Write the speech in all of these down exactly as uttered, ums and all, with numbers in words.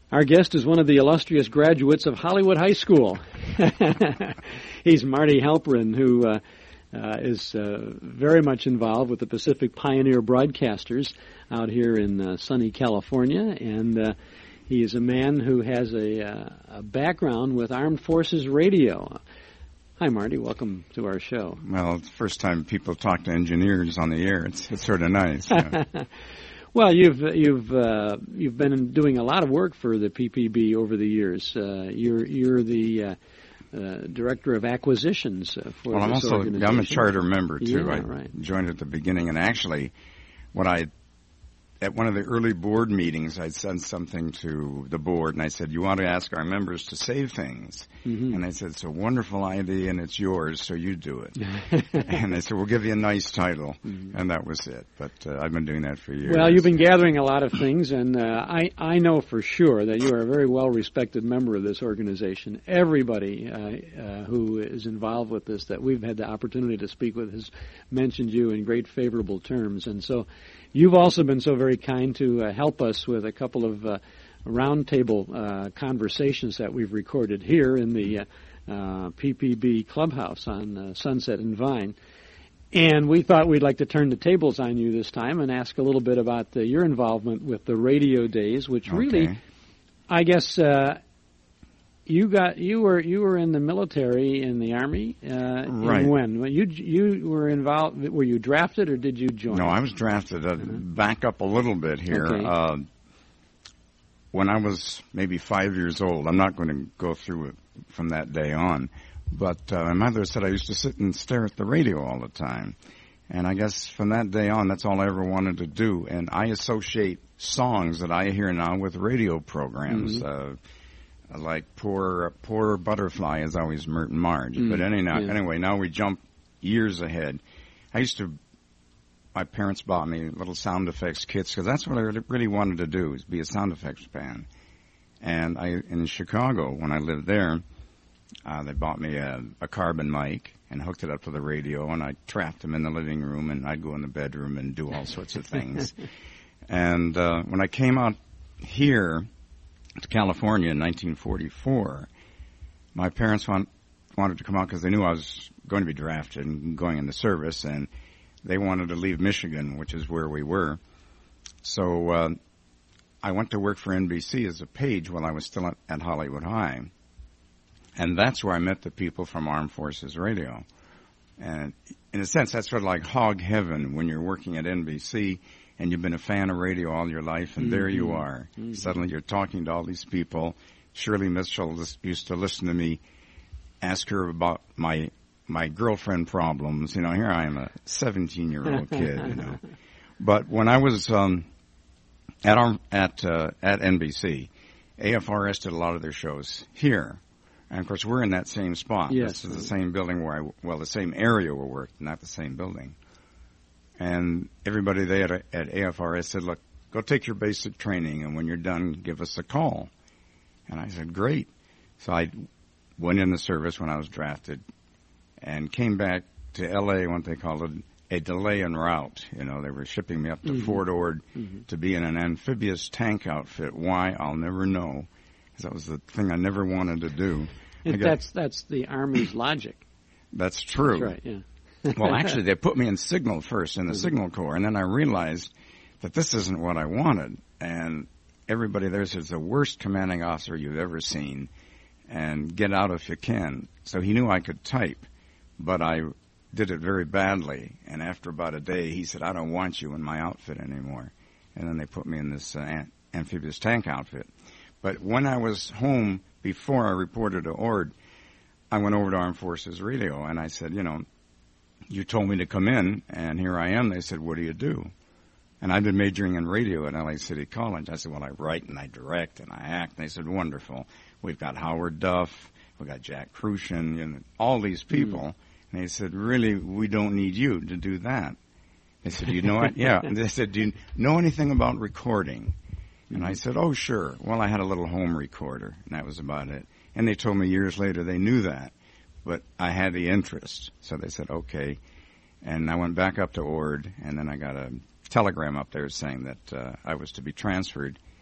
Our guest is one of the illustrious graduates of Hollywood High School. He's Marty Halperin, who uh, uh, is uh, very much involved with the Pacific Pioneer Broadcasters out here in uh, sunny California, and uh, he is a man who has a, uh, a background with Armed Forces Radio. Hi, Marty. Welcome to our show. Well, it's the first time people talk to engineers on the air. It's, it's sort of nice. Yeah. Well, you've you've uh, you've been doing a lot of work for the P P B over the years. Uh, you're you're the uh, uh, director of acquisitions uh, for well, I'm this also organization. I'm a charter member too. Yeah, I right. joined at the beginning, and actually, what I at one of the early board meetings, I said something to the board, and I said, "You want to ask our members to save things?" Mm-hmm. And they said, "It's a wonderful idea, and it's yours, so you do it." And they said, "We'll give you a nice title," mm-hmm. and that was it. But uh, I've been doing that for years. Well, you've been gathering a lot of things, and uh, I I know for sure that you are a very well-respected member of this organization. Everybody uh, uh, who is involved with this that we've had the opportunity to speak with has mentioned you in great favorable terms, and so you've also been so very kind to uh, help us with a couple of uh, roundtable uh, conversations that we've recorded here in the uh, uh, P P B Clubhouse on uh, Sunset and Vine. And we thought we'd like to turn the tables on you this time and ask a little bit about uh, your involvement with the radio days, which okay. really, I guess, uh, you got you were you were in the military in the Army. Uh, right. When when you you were involved, were you drafted or did you join? No, I was drafted. Uh, uh-huh. Back up a little bit here. Okay. Uh, when I was maybe five years old, I'm not going to go through it from that day on, but uh, my mother said I used to sit and stare at the radio all the time. And I guess from that day on, that's all I ever wanted to do. And I associate songs that I hear now with radio programs. Mm-hmm. uh, Like poor, poor butterfly is always Merton Marge. Mm, but anyhow, yeah. anyway, now we jump years ahead. I used to, my parents bought me little sound effects kits because that's what I really wanted to do, is be a sound effects band. And I, in Chicago, when I lived there, uh, they bought me a, a carbon mic and hooked it up to the radio, and I trapped them in the living room, and I'd go in the bedroom and do all sorts of things. And uh, when I came out here to California in nineteen forty-four, my parents want, wanted to come out because they knew I was going to be drafted and going into service, and they wanted to leave Michigan, which is where we were. So uh, I went to work for N B C as a page while I was still at, at Hollywood High, and that's where I met the people from Armed Forces Radio. And in a sense, that's sort of like hog heaven when you're working at N B C and you've been a fan of radio all your life, and mm-hmm. there you are. Mm-hmm. Suddenly you're talking to all these people. Shirley Mitchell used to listen to me, ask her about my my girlfriend problems. You know, here I am, a seventeen-year-old kid, you know. But when I was um, at our, at uh, at N B C, A F R S did a lot of their shows here. And, of course, we're in that same spot. Yes. This is the same building where I, well, the same area where we worked, not the same building. And everybody there at, at A F R S said, look, go take your basic training, and when you're done, give us a call. And I said, great. So I went in the service when I was drafted and came back to L A, what they called it, a delay en route. You know, they were shipping me up to mm-hmm. Fort Ord mm-hmm. to be in an amphibious tank outfit. Why? I'll never know. Because that was the thing I never wanted to do. Got, that's that's the Army's logic. That's true. That's right, yeah. Well, actually, they put me in Signal first, in the mm-hmm. Signal Corps, and then I realized that this isn't what I wanted. And everybody there says the worst commanding officer you've ever seen, and get out if you can. So he knew I could type, but I did it very badly. And after about a day, he said, I don't want you in my outfit anymore. And then they put me in this uh, am- amphibious tank outfit. But when I was home, before I reported to Ord, I went over to Armed Forces Radio, and I said, you know, you told me to come in, and here I am. They said, what do you do? And I'd been majoring in radio at L A City College. I said, well, I write and I direct and I act. And they said, wonderful. We've got Howard Duff. We've got Jack Kruschen, you know, all these people. Mm. And they said, really, we don't need you to do that. They said, do you know what? Yeah. And they said, do you know anything about recording? And I said, oh, sure. Well, I had a little home recorder, and that was about it. And they told me years later they knew that, but I had the interest. So they said, okay. And I went back up to Ord, and then I got a telegram up there saying that uh, I was to be transferred.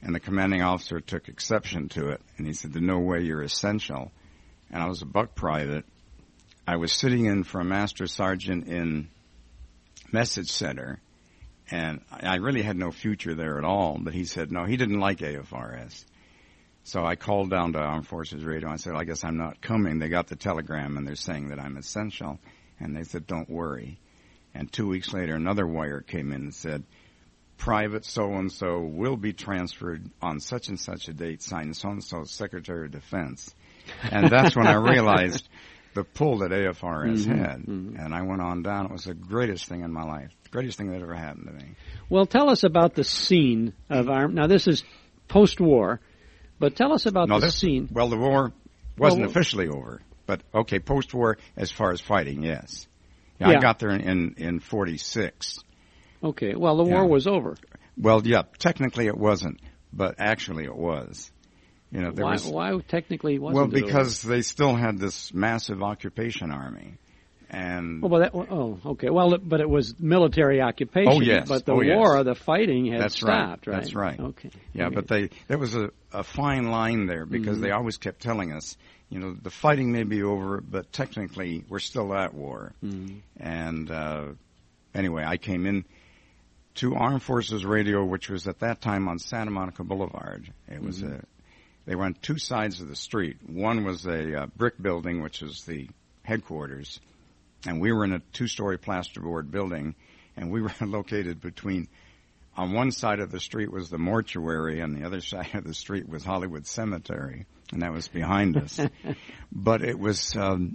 And the commanding officer took exception to it, and he said, "There's no way you're essential." And I was a buck private. I was sitting in for a master sergeant in message center, and I really had no future there at all. But he said, no, he didn't like A F R S. So I called down to Armed Forces Radio. I said, I guess I'm not coming. They got the telegram, and they're saying that I'm essential. And they said, don't worry. And two weeks later, another wire came in and said, Private so-and-so will be transferred on such and such a date, signed so-and-so, Secretary of Defense. And that's when I realized the pull that A F R S mm-hmm, had. Mm-hmm. And I went on down. It was the greatest thing in my life, the greatest thing that ever happened to me. Well, tell us about the scene of Armed. Now, this is post-war, but tell us about no, the this, scene. Well, the war wasn't well, officially over. But, okay, post-war as far as fighting, yes. Yeah, yeah. I got there in, in, in forty-six. Okay, well, the war yeah. was over. Well, yeah, technically it wasn't, but actually it was. You know, there why, was, why technically wasn't well, it because over? They still had this massive occupation army. And well, but that, oh, okay. Well, but it was military occupation. Oh, yes. But the oh, war, yes. the fighting had That's stopped, right. right? That's right. Okay. Yeah, okay. but they there was a, a fine line there because mm-hmm. they always kept telling us, you know, the fighting may be over, but technically we're still at war. Mm-hmm. And uh, anyway, I came in to Armed Forces Radio, which was at that time on Santa Monica Boulevard. It was mm-hmm. a, they were on two sides of the street. One was a uh, brick building, which is the headquarters, and we were in a two-story plasterboard building, and we were located between, on one side of the street was the mortuary, and the other side of the street was Hollywood Cemetery, and that was behind us. But it was, um,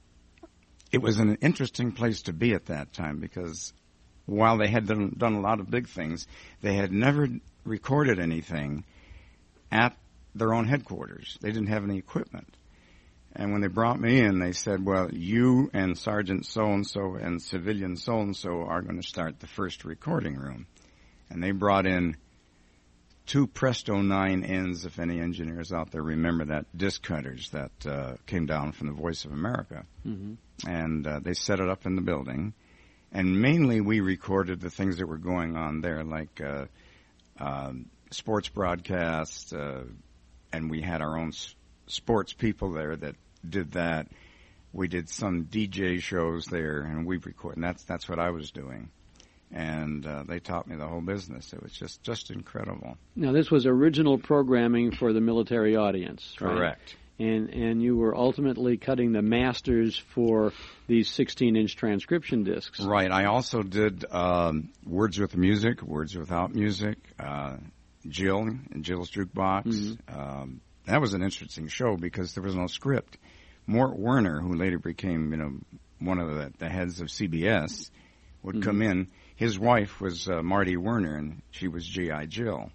it was an interesting place to be at that time because while they had done, done a lot of big things, they had never recorded anything at their own headquarters. They didn't have any equipment. And when they brought me in, they said, well, you and Sergeant so-and-so and Civilian so-and-so are going to start the first recording room. And they brought in two Presto nine Ns, if any engineers out there remember that, disc cutters that uh, came down from the Voice of America. Mm-hmm. And uh, they set it up in the building. And mainly we recorded the things that were going on there, like uh, uh, sports broadcasts, uh, and we had our own s- sports people there that did that. We did some D J shows there, and we recorded, and that's, that's what I was doing. And uh, they taught me the whole business. It was just, just incredible. Now, this was original programming for the military audience, right? Correct. And and you were ultimately cutting the masters for these sixteen-inch transcription discs. Right. I also did um, Words with Music, Words Without Music, uh, Jill and Jill's Jukebox. Mm-hmm. Um, that was an interesting show because there was no script. Mort Werner, who later became, you know, one of the, the heads of C B S, would mm-hmm. come in. His wife was uh, Marty Werner, and she was G I. Jill.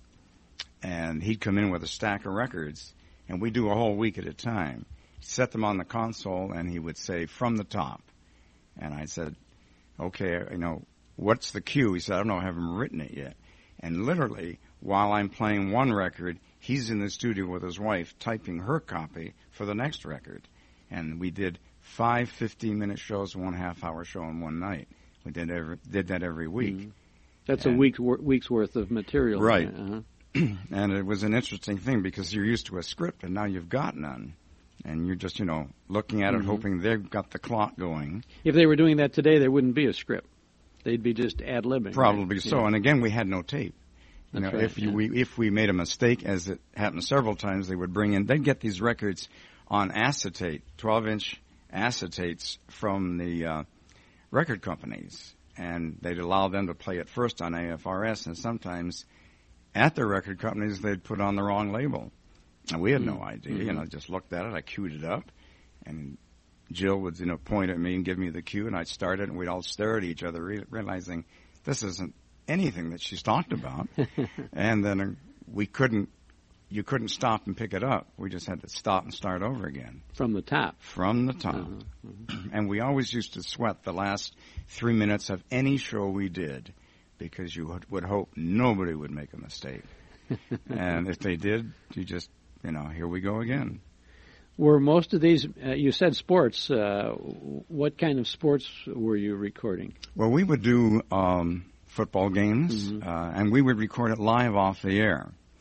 And he'd come in with a stack of records, and we'd do a whole week at a time. He'd set them on the console, and he would say, from the top. And I said, okay, you know, what's the cue? He said, I don't know, I haven't written it yet. And literally, while I'm playing one record, he's in the studio with his wife typing her copy for the next record. And we did five fifteen-minute shows, one half-hour show in one night. We did every, did that every week. Mm-hmm. That's and, a week's, week's worth of material. Right. Uh-huh. And it was an interesting thing because you're used to a script and now you've got none. And you're just, you know, looking at it, mm-hmm. hoping they've got the clock going. If they were doing that today, there wouldn't be a script. They'd be just ad-libbing. Probably right? so. Yeah. And again, we had no tape. You That's know, right, if you, yeah. we if we made a mistake, as it happened several times, they would bring in, they'd get these records on acetate, twelve-inch acetates from the uh, record companies. And they'd allow them to play it first on A F R S, and sometimes at the record companies, they'd put on the wrong label. And we had no idea. Mm-hmm. You know, just looked at it. I queued it up. And Jill would, you know, point at me and give me the cue, and I'd start it, and we'd all stare at each other, re- realizing this isn't anything that she's talked about. And then uh, we couldn't, you couldn't stop and pick it up. We just had to stop and start over again. From the top. From the top. Uh-huh. Uh-huh. And we always used to sweat the last three minutes of any show we did, because you would, would hope nobody would make a mistake. And if they did, you just, you know, here we go again. Were most of these, uh, you said sports, uh, what kind of sports were you recording? Well, we would do um, football games, mm-hmm. uh, and we would record it live off the air.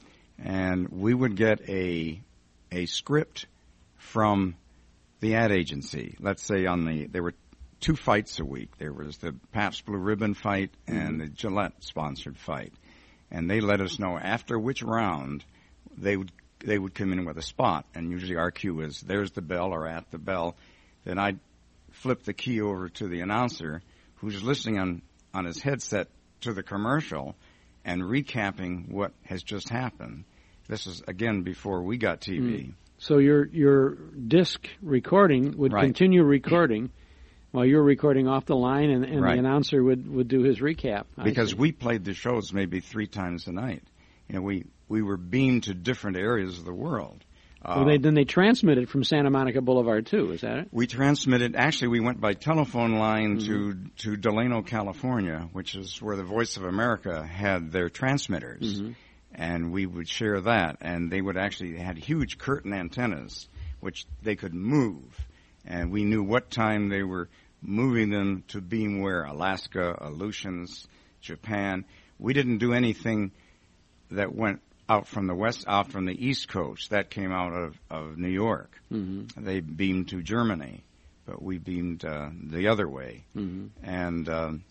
and we would get a a script from the ad agency. Let's say on the there were two fights a week. There was the Pabst Blue Ribbon fight and the Gillette sponsored fight, and they let us know after which round they would they would come in with a spot, and usually our cue was there's the bell or at the bell. Then I'd flip the key over to the announcer who's listening on, on his headset to the commercial and recapping what has just happened. This is, again, before we got T V. Mm. So your your disc recording would Right. continue recording while you were recording off the line, and, and Right. the announcer would, would do his recap. I Because see. we played the shows maybe three times a night. You know, we, we were beamed to different areas of the world. Uh, Well, they, then they transmitted from Santa Monica Boulevard, too. Is that it? We transmitted, actually we went by telephone line mm-hmm. to, to Delano, California, which is where the Voice of America had their transmitters. Mm-hmm. And we would share that. And they would actually, they had huge curtain antennas, which they could move. And we knew what time they were moving them to beam where, Alaska, Aleutians, Japan. We didn't do anything that went out from the west, out from the East Coast. That came out of, of New York. Mm-hmm. They beamed to Germany, but we beamed uh, the other way. Mm-hmm. And um,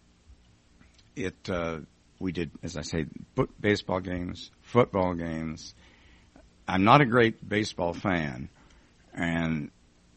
it, uh, we did, as I say, baseball games, football games. I'm not a great baseball fan, and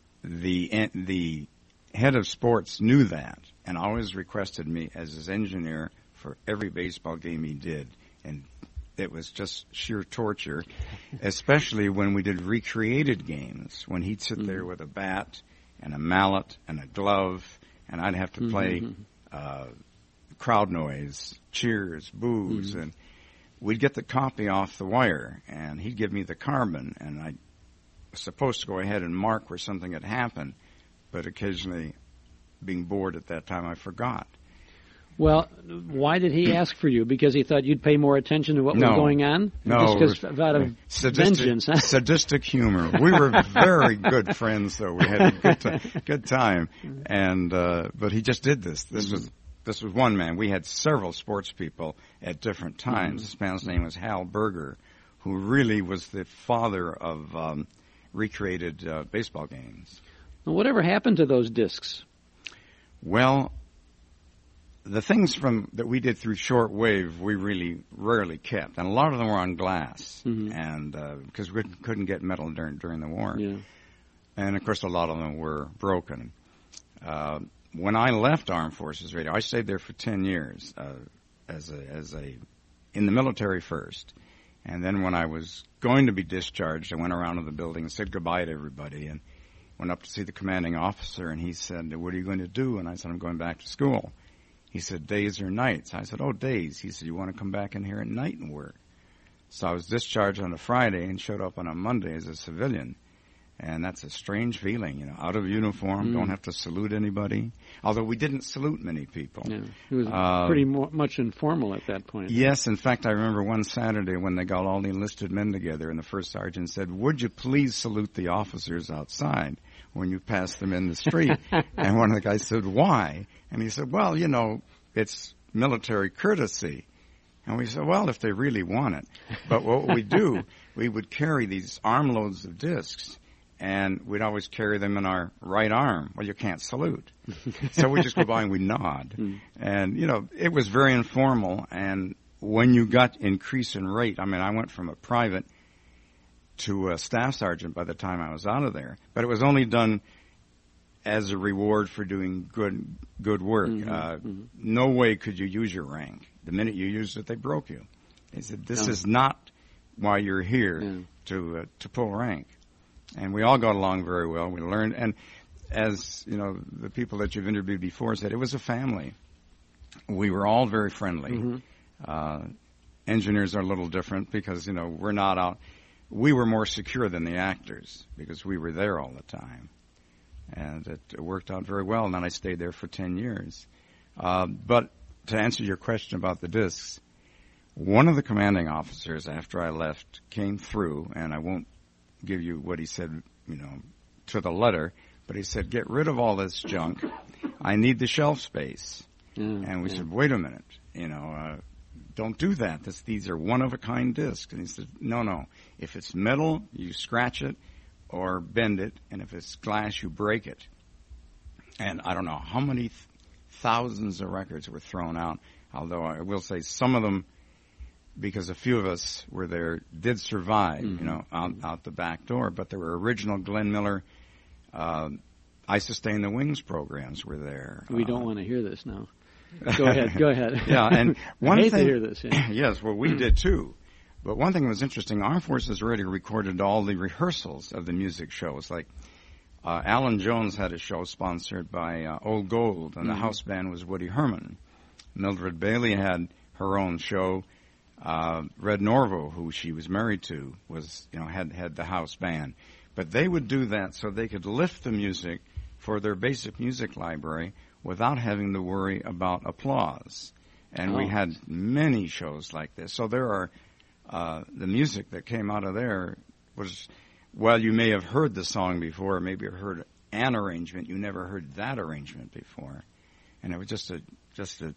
the the head of sports knew that, and always requested me as his engineer for every baseball game he did, and it was just sheer torture, especially when we did recreated games, when he'd sit mm-hmm. there with a bat and a mallet and a glove, and I'd have to play mm-hmm. uh, crowd noise, cheers, boos, mm-hmm. and we'd get the copy off the wire, and he'd give me the carbon, and I was supposed to go ahead and mark where something had happened, but occasionally, being bored at that time, I forgot. Well, why did he ask for you? Because he thought you'd pay more attention to what no, was going on? No. Just because out of sadistic, vengeance, huh? Sadistic humor. We were very good friends, though. We had a good, t- good time. And, uh, but he just did this. This mm-hmm. was, this was one man. We had several sports people at different times. Mm-hmm. This man's name was Hal Berger, who really was the father of, um, recreated, uh, baseball games. Well, whatever happened to those discs? Well, the things from that we did through shortwave, we really rarely kept, and a lot of them were on glass, mm-hmm. and because uh, we couldn't get metal during during the war, yeah. and of course a lot of them were broken. Uh, when I left Armed Forces Radio, I stayed there for ten years uh, as a as a in the military first, and then when I was going to be discharged, I went around to the building and said goodbye to everybody, and went up to see the commanding officer, and he said, "What are you going to do?" And I said, "I'm going back to school." He said, "Days or nights?" I said, "Oh, days." He said, "You want to come back in here at night and work?" So I was discharged on a Friday and showed up on a Monday as a civilian. And that's a strange feeling, you know, out of uniform, mm. don't have to salute anybody. Although we didn't salute many people. Yeah, it was uh, pretty mo- much informal at that point. Yes, in fact, I remember one Saturday when they got all the enlisted men together and the first sergeant said, "Would you please salute the officers outside when you pass them in the street?" And one of the guys said, "Why?" And he said, "Well, you know, it's military courtesy." And we said, "Well, if they really want it." But what we do, we would carry these armloads of discs, and we'd always carry them in our right arm. Well, you can't salute. So we just go by and we nod. Mm. And, you know, it was very informal. And when you got increase in rate, I mean, I went from a private to a staff sergeant by the time I was out of there. But it was only done as a reward for doing good good work. Mm-hmm. Uh, mm-hmm. No way could you use your rank. The minute you used it, they broke you. They said, "This no. is not why you're here yeah. to uh, to pull rank." And we all got along very well. We learned, and as you know, the people that you've interviewed before said, it was a family. We were all very friendly. Mm-hmm. Uh, engineers are a little different because, you know, we're not out. We were more secure than the actors because we were there all the time. And it, it worked out very well, and then I stayed there for ten years. Uh, but to answer your question about the discs, one of the commanding officers after I left came through, and I won't give you what he said, you know, to the letter, but he said, "Get rid of all this junk. I need the shelf space." Mm, and we yeah. said, "Wait a minute, you know, uh, don't do that. This, these are one-of-a-kind discs. And he said, no, no. If it's metal, you scratch it or bend it, and if it's glass, you break it. And I don't know how many th- thousands of records were thrown out, although I will say some of them, because a few of us were there, did survive, mm-hmm. you know, out, out the back door. But there were original Glenn Miller, uh, I Sustain the Wings programs were there. We uh, don't want to hear this now. Go ahead, go ahead. Yeah, and one I hate thing, to hear this. Yeah. Yes, well, we did too. But one thing that was interesting, Armed Forces Radio recorded all the rehearsals of the music shows. Like uh, Alan Jones had a show sponsored by uh, Old Gold, and mm-hmm. the house band was Woody Herman. Mildred Bailey had her own show. Uh, Red Norvo, who she was married to, was you know had had the house band. But they would do that so they could lift the music for their basic music library without having to worry about applause. And oh. we had many shows like this. So there are, uh, the music that came out of there was, well, you may have heard the song before, maybe have heard an arrangement, you never heard that arrangement before. And it was just a, just a,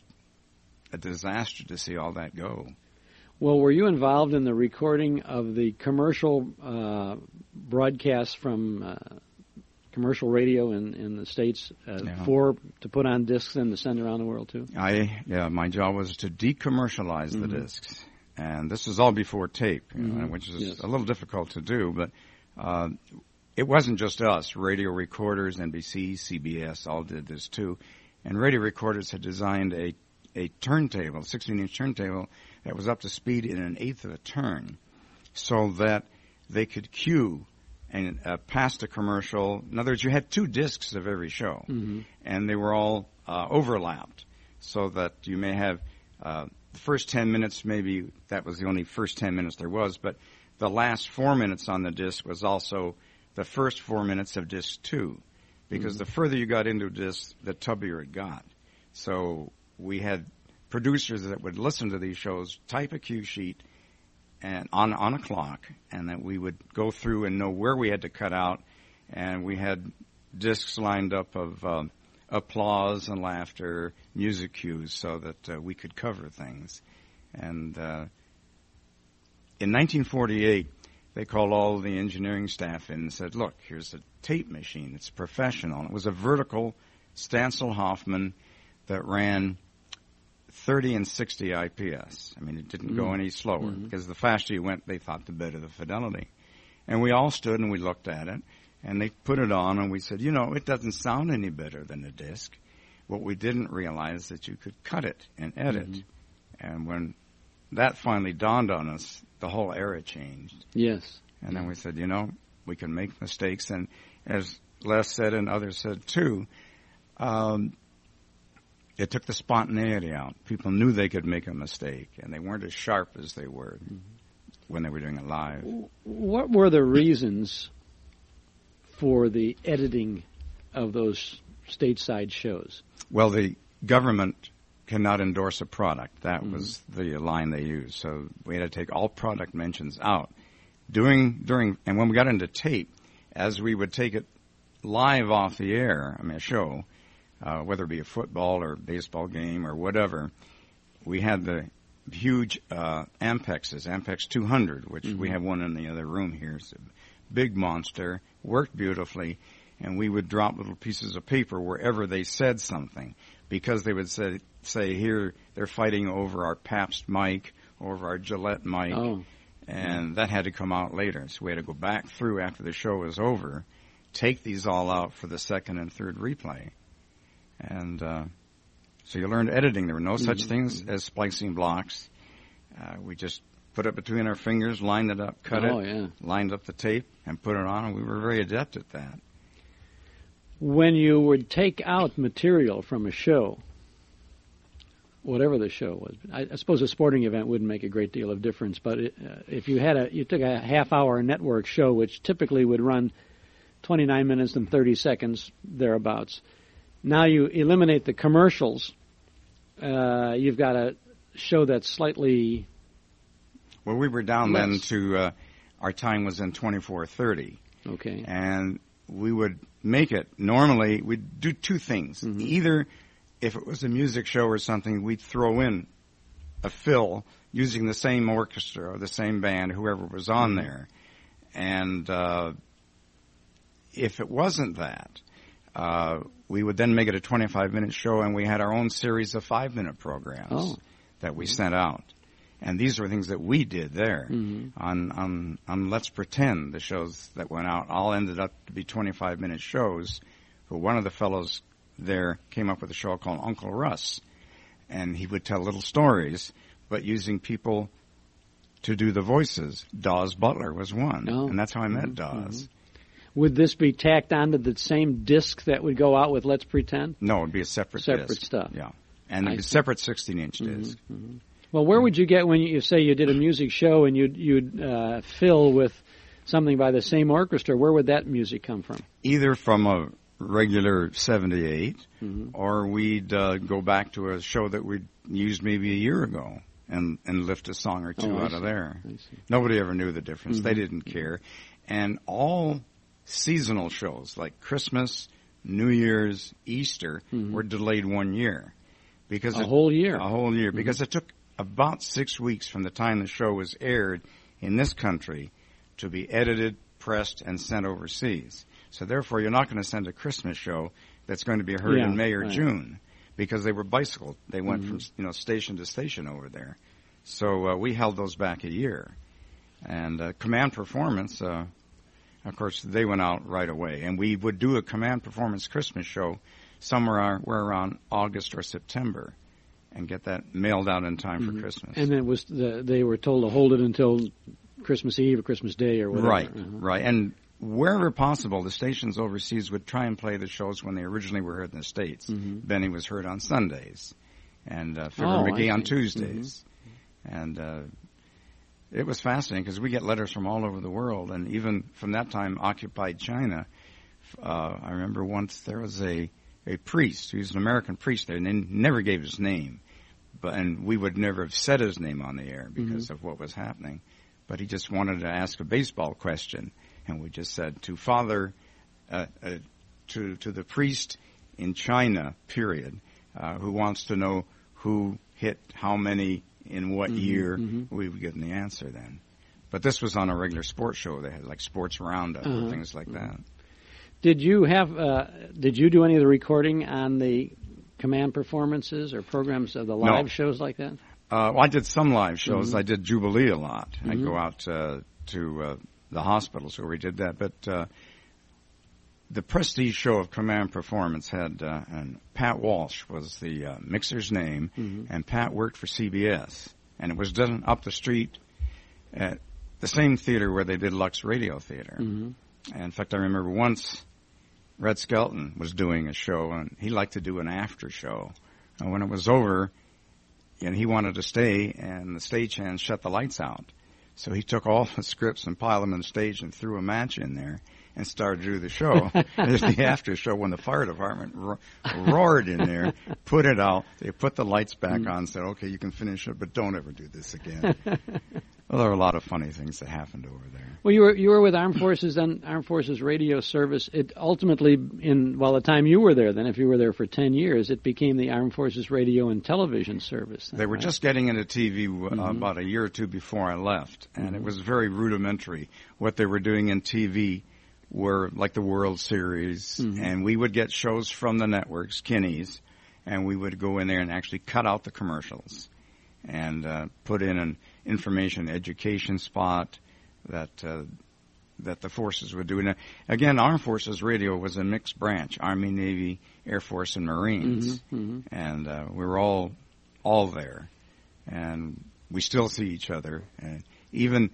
a disaster to see all that go. Well, were you involved in the recording of the commercial uh, broadcasts from uh, commercial radio in, in the States uh, yeah. for to put on discs and to send around the world too? I yeah, my job was to decommercialize mm-hmm. the discs, and this was all before tape, you mm-hmm. know, which is yes. a little difficult to do. But uh, it wasn't just us; radio recorders, N B C, C B S, all did this too. And radio recorders had designed a a turntable, sixteen-inch turntable that was up to speed in an eighth of a turn, so that they could cue and uh, past a commercial. In other words, you had two discs of every show, mm-hmm. and they were all uh, overlapped, so that you may have uh, the first ten minutes, maybe that was the only first ten minutes there was, but the last four minutes on the disc was also the first four minutes of disc two, because mm-hmm. the further you got into disc, the tubbier it got. So we had producers that would listen to these shows, type a cue sheet, and on on a clock, and that we would go through and know where we had to cut out, and we had discs lined up of um, applause and laughter, music cues, so that uh, we could cover things. And uh, in nineteen forty-eight, they called all the engineering staff in and said, "Look, here's a tape machine. It's professional." And it was a vertical Stancil Hoffman that ran thirty and sixty I P S. I mean, it didn't mm-hmm. go any slower, mm-hmm. because the faster you went, they thought the better the fidelity. And we all stood and we looked at it, and they put it on, and we said, you know, it doesn't sound any better than a disc. What we didn't realize is that you could cut it and edit. Mm-hmm. And when that finally dawned on us, the whole era changed. Yes. And then we said, you know, we can make mistakes. And as Les said and others said too, um, it took the spontaneity out. People knew they could make a mistake, and they weren't as sharp as they were mm-hmm. when they were doing it live. What were the reasons for the editing of those stateside shows? Well, the government cannot endorse a product. That mm-hmm. was the line they used. So we had to take all product mentions out. Doing, during, and when we got into tape, as we would take it live off the air, I mean a show, Uh, whether it be a football or baseball game or whatever, we had the huge uh, Ampexes, Ampex two hundred, which mm-hmm. we have one in the other room here. It's a big monster, worked beautifully, and we would drop little pieces of paper wherever they said something, because they would say, say here, they're fighting over our Pabst mic, over our Gillette mic, oh. and that had to come out later. So we had to go back through after the show was over, take these all out for the second and third replay. And uh, so you learned editing. There were no such mm-hmm. things as splicing blocks. Uh, we just put it between our fingers, lined it up, cut oh, it, yeah. lined up the tape, and put it on, and we were very adept at that. When you would take out material from a show, whatever the show was, I, I suppose a sporting event wouldn't make a great deal of difference, but it, uh, if you had a, you took a half-hour network show, which typically would run twenty-nine minutes and thirty seconds, thereabouts. Now you eliminate the commercials. Uh, you've got a show that's slightly. Well, we were down less. then to uh, our time was in twenty-four thirty. Okay. And we would make it. Normally, we'd do two things. Mm-hmm. Either, if it was a music show or something, we'd throw in a fill using the same orchestra or the same band, whoever was on there. And uh, if it wasn't that, uh, we would then make it a twenty-five minute show, and we had our own series of five-minute programs oh. that we sent out. And these were things that we did there. Mm-hmm. On, on, on Let's Pretend, the shows that went out, all ended up to be twenty-five minute shows. But one of the fellows there came up with a show called Uncle Russ. And he would tell little stories, but using people to do the voices. Dawes Butler was one. Oh. And that's how I met mm-hmm. Dawes. Mm-hmm. Would this be tacked onto the same disc that would go out with Let's Pretend? No, it would be a separate Separate disc. stuff. Yeah. And it would be a see. separate sixteen inch Mm-hmm. disc. Mm-hmm. Well, where would you get when you say you did a music show and you'd, you'd uh, fill with something by the same orchestra? Where would that music come from? Either from a regular seventy-eight, mm-hmm. or we'd uh, go back to a show that we'd used maybe a year ago and, and lift a song or two oh, out see. of there. I see. Nobody ever knew the difference. Mm-hmm. They didn't care. And all seasonal shows like Christmas, New Year's, Easter mm-hmm. were delayed one year. Because a it, whole year. A whole year. Mm-hmm. Because it took about six weeks from the time the show was aired in this country to be edited, pressed, and sent overseas. So therefore, you're not going to send a Christmas show that's going to be heard yeah, in May or right. June, because they were bicycled. They went mm-hmm. from you know station to station over there. So uh, we held those back a year. And uh, Command Performance, uh, of course, they went out right away. And we would do a Command Performance Christmas show somewhere around August or September, and get that mailed out in time mm-hmm. for Christmas. And then was the, they were told to hold it until Christmas Eve or Christmas Day or whatever. Right, uh-huh. right. And wherever possible, the stations overseas would try and play the shows when they originally were heard in the States. Mm-hmm. Benny was heard on Sundays, and uh, Fibber oh, McGee on see. Tuesdays. Mm-hmm. And uh, it was fascinating because we get letters from all over the world, and even from that time, occupied China. Uh, I remember once there was a, a priest, he was an American priest there, and they never gave his name. But and we would never have said his name on the air because mm-hmm. of what was happening. But he just wanted to ask a baseball question, and we just said to Father, uh, uh, to to the priest in China, period, uh, who wants to know who hit how many in what mm-hmm, year. Mm-hmm. We would get the answer then. But this was on a regular sports show. They had like Sports Roundup uh-huh. and things like that. Did you have? Uh, did you do any of the recording on the Command Performances or programs of the live no. shows like that? Uh, well, I did some live shows. Mm-hmm. I did Jubilee a lot. Mm-hmm. I'd go out uh, to uh, the hospitals where we did that. But uh, the prestige show of Command Performance had, uh, and Pat Walsh was the uh, mixer's name, mm-hmm. and Pat worked for C B S. And it was done up the street at the same theater where they did Lux Radio Theater. Mm-hmm. And in fact, I remember once Red Skelton was doing a show, and he liked to do an after show. And when it was over, and he wanted to stay, and the stagehand shut the lights out. So he took all the scripts and piled them on stage and threw a match in there and started to do the show. There's the after show when the fire department ro- roared in there, put it out. They put the lights back mm. on and said, okay, you can finish it, but don't ever do this again. Well, there were a lot of funny things that happened over there. Well, you were you were with Armed Forces, then Armed Forces Radio Service. It ultimately, in well, the time you were there, then if you were there for ten years, it became the Armed Forces Radio and Television Service. Then, they were right? just getting into T V uh, mm-hmm. about a year or two before I left, and mm-hmm. it was very rudimentary. What they were doing in T V were like the World Series, mm-hmm. and we would get shows from the networks, Kinney's, and we would go in there and actually cut out the commercials and uh, put in an information education spot that uh, that the forces would do. Now, again, Armed Forces Radio was a mixed branch: Army, Navy, Air Force, and Marines, mm-hmm, mm-hmm. and uh, we were all all there, and we still see each other, and even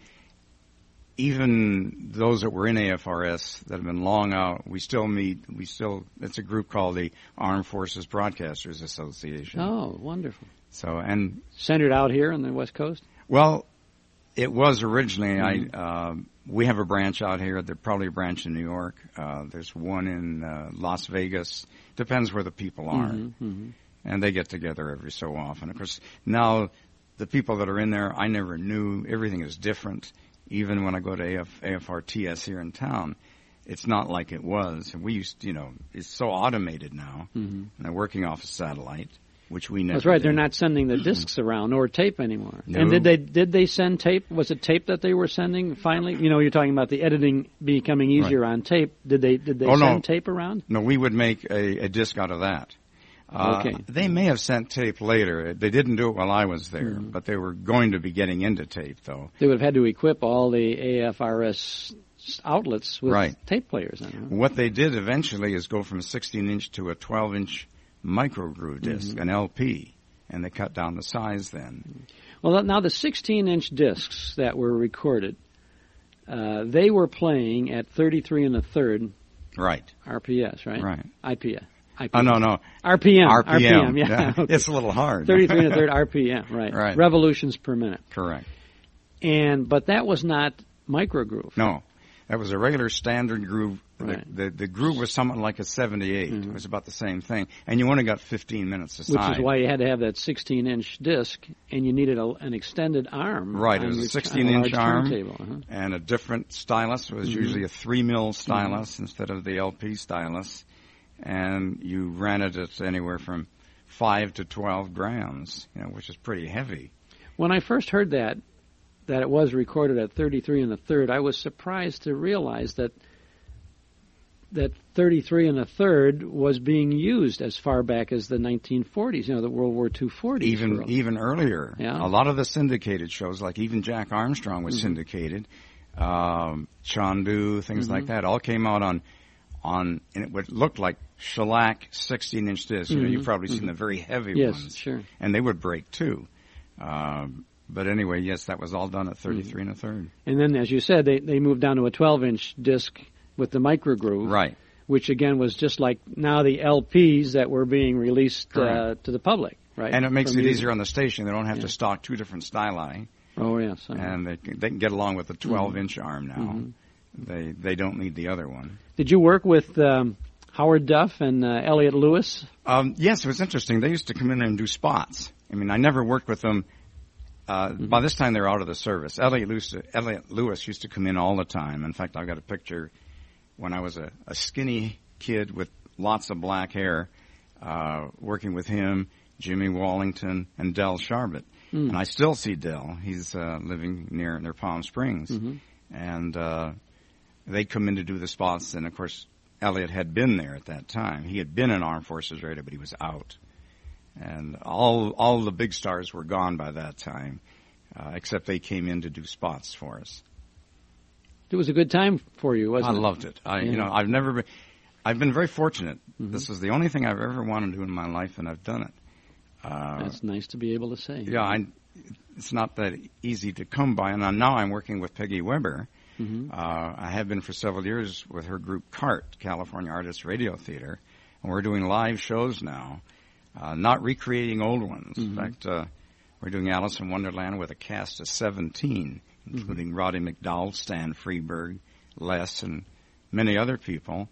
even those that were in A F R S that have been long out, we still meet. We still it's a group called the Armed Forces Broadcasters Association. Oh, wonderful! So and centered out here on the West Coast. Well, it was originally. Mm-hmm. I uh, we have a branch out here. There's probably a branch in New York. Uh, there's one in uh, Las Vegas. Depends where the people are, mm-hmm, mm-hmm. and they get together every so often. Of course, now the people that are in there, I never knew. Everything is different. Even when I go to A F, A F R T S here in town, it's not like it was. And we used, to, you know, it's so automated now, mm-hmm. and they're working off a satellite. which we never That's right. did. They're not sending the discs around or tape anymore. No. And did they did they send tape? Was it tape that they were sending finally? You know, you're talking about the editing becoming easier Right. on tape. Did they did they Oh, send no. tape around? No, we would make a, a disc out of that. Uh, Okay. They may have sent tape later. They didn't do it while I was there, Mhm. but they were going to be getting into tape, though. They would have had to equip all the A F R S outlets with Right. tape players. I don't know. What they did eventually is go from a sixteen inch to a twelve inch microgroove disc, Mhm. an L P, and they cut down the size then. Well, now the sixteen inch discs that were recorded, uh, they were playing at thirty-three and a third Right. R P S, right? Right. I P S. I P S. Oh, no, no. R P M. R P M. yeah. Okay. It's a little hard. thirty-three and a third R P M, right. Right. Revolutions per minute. Correct. And but that was not microgroove. No. That was a regular standard groove. Right. The, the, the groove was something like a seventy-eight. Mhm. It was about the same thing. And you only got fifteen minutes aside. Which is why you had to have that sixteen inch disc, and you needed a, an extended arm. Right, it on was a your- sixteen on a inch large arm. turntable, uh-huh. And a different stylus. It was Mhm. usually a three mil stylus instead of the L P stylus. And you ran it at anywhere from five to twelve grams, you know, which is pretty heavy. When I first heard that, that it was recorded at thirty-three and a third, I was surprised to realize that that thirty-three and a third was being used as far back as the nineteen forties, you know, the World War Two forties. Even were- even earlier. Yeah. A lot of the syndicated shows, like even Jack Armstrong was Mhm. syndicated. Um, Chandu, things Mhm. like that, all came out on, on and it would look like shellac sixteen inch discs. You know, Mhm. you've probably seen Mhm. the very heavy Yes, ones. sure. And they would break too. Um, but anyway, yes, that was all done at thirty-three and a third. And then, as you said, they, they moved down to a twelve inch disc with the microgroove. Right. Which, again, was just like now the L Ps that were being released uh, Correct. to the public, right? And it makes From it you- easier on the station. They don't have Yeah. to stock two different styli. Oh, yes. uh-huh. And they, can- they can get along with the twelve inch arm now. Mhm. They they don't need the other one. Did you work with um, Howard Duff and uh, Elliot Lewis? Um, yes, it was interesting. They used to come in and do spots. I mean, I never worked with them. Uh, Mm-hmm. By this time, they're out of the service. Elliot Lewis, Elliot Lewis used to come in all the time. In fact, I've got a picture when I was a, a skinny kid with lots of black hair, uh, working with him, Jimmy Wallington, and Del Sharbett. Mm. And I still see Del. He's uh, living near near Palm Springs. Mhm. And uh, they'd come in to do the spots. And, of course, Elliot had been there at that time. He had been in Armed Forces Radio, but he was out. And all all the big stars were gone by that time, uh, except they came in to do spots for us. It was a good time for you, wasn't I it? loved it. I, Yeah. you know, I've never been, I've been very fortunate. Mhm. This is the only thing I've ever wanted to do in my life, and I've done it. Uh, That's nice to be able to say. yeah, I, it's not that easy to come by, and I'm, now I'm working with Peggy Weber. Mhm. Uh, I have been for several years with her group CART, California Artists Radio Theater, and we're doing live shows now, uh, not recreating old ones. Mhm. In fact, uh, we're doing Alice in Wonderland with a cast of seventeen, including Mm-hmm. Roddy McDowell, Stan Freeberg, Les, and many other people.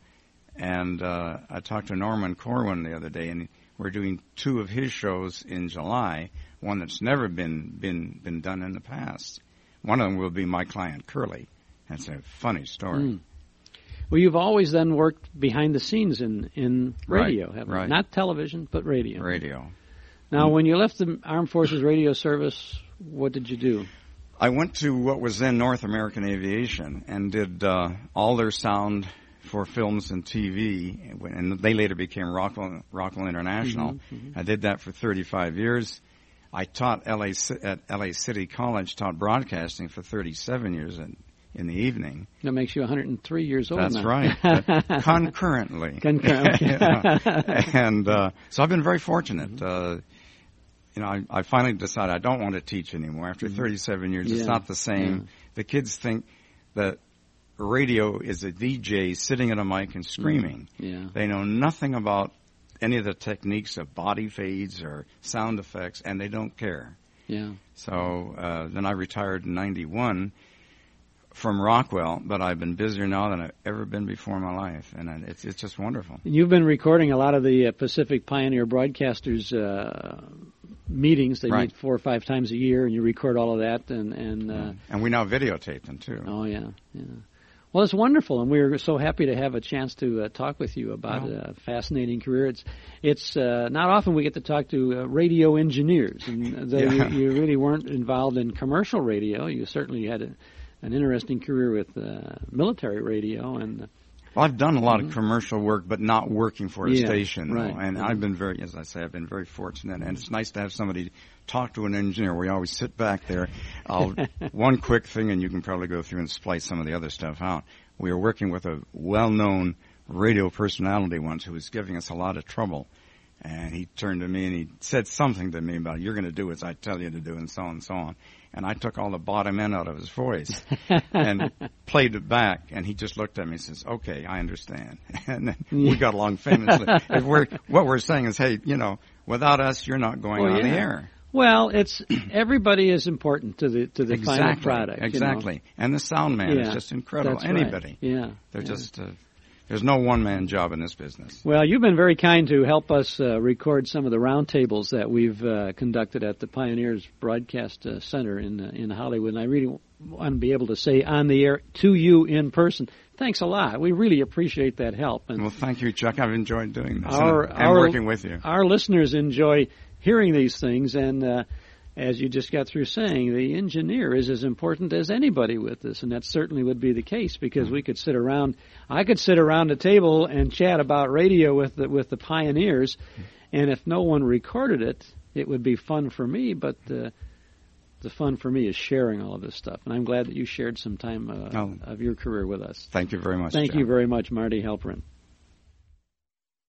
And uh, I talked to Norman Corwin the other day, and we're doing two of his shows in July, one that's never been been been done in the past. One of them will be My Client Curly. That's a funny story. Mm. Well, you've always then worked behind the scenes in, in radio, Right, haven't right. you? Not television, but radio. Radio. Now, when you left the Armed Forces Radio Service, what did you do? I went to what was then North American Aviation and did uh, all their sound for films and T V, and they later became Rockwell, Rockwell International. Mhm, mhm. I did that for thirty-five years. I taught L A Ci- at L A City College, taught broadcasting for thirty-seven years in, in the evening. That makes you one hundred three years old That's now. right. Uh, concurrently. Concurrent. Yeah. And uh, so I've been very fortunate. Uh, you know, I, I finally decided I don't want to teach anymore. After thirty-seven years, Yeah. it's not the same. Yeah. The kids think that radio is a D J sitting at a mic and screaming. Yeah. They know nothing about any of the techniques of body fades or sound effects, and they don't care. Yeah. So uh, then I retired in ninety-one from Rockwell, but I've been busier now than I've ever been before in my life, and I- it's it's just wonderful. You've been recording a lot of the uh, Pacific Pioneer Broadcasters uh, meetings. They Right. meet four or five times a year, and you record all of that. And, and uh, And we now videotape them too. oh yeah, yeah. Well, it's wonderful, and we're so happy to have a chance to uh, talk with you about Well, a fascinating career. It's it's uh, not often we get to talk to uh, radio engineers, and though Yeah. you, you really weren't involved in commercial radio, you certainly had a, an interesting career with uh, military radio. And Well, I've done a lot of commercial work, but not working for a Yeah, station. right. And Mhm. I've been very, as I say, I've been very fortunate. And it's nice to have somebody talk to an engineer. We always sit back there. I'll, one quick thing, and you can probably go through and splice some of the other stuff out. We were working with a well-known radio personality once who was giving us a lot of trouble. And he turned to me and he said something to me about, you're going to do as I tell you to do, and so on and so on. And I took all the bottom end out of his voice and played it back. And he just looked at me and says, okay, I understand. And then we got along famously. If we're, what we're saying is, hey, you know, without us, you're not going Oh, on yeah. the air. Well, it's everybody is important to the to the exactly, final product. you know. Exactly. And the sound man Yeah, is just incredible. that's right. Anybody. Yeah. They're yeah. just, uh, there's no one-man job in this business. Well, you've been very kind to help us uh, record some of the roundtables that we've uh, conducted at the Pioneers Broadcast uh, Center in uh, in Hollywood. And I really want to be able to say on the air to you in person, thanks a lot. We really appreciate that help. And Well, thank you, Chuck. I've enjoyed doing this Our- and, and our- working with you. our listeners enjoy hearing these things, and uh, as you just got through saying, the engineer is as important as anybody with this, and that certainly would be the case, because we could sit around, I could sit around a table and chat about radio with the, with the pioneers, and if no one recorded it, it would be fun for me, but uh, the fun for me is sharing all of this stuff, and I'm glad that you shared some time uh, Oh. of your career with us. Thank you very much, Thank Chuck. you very much, Marty Halperin.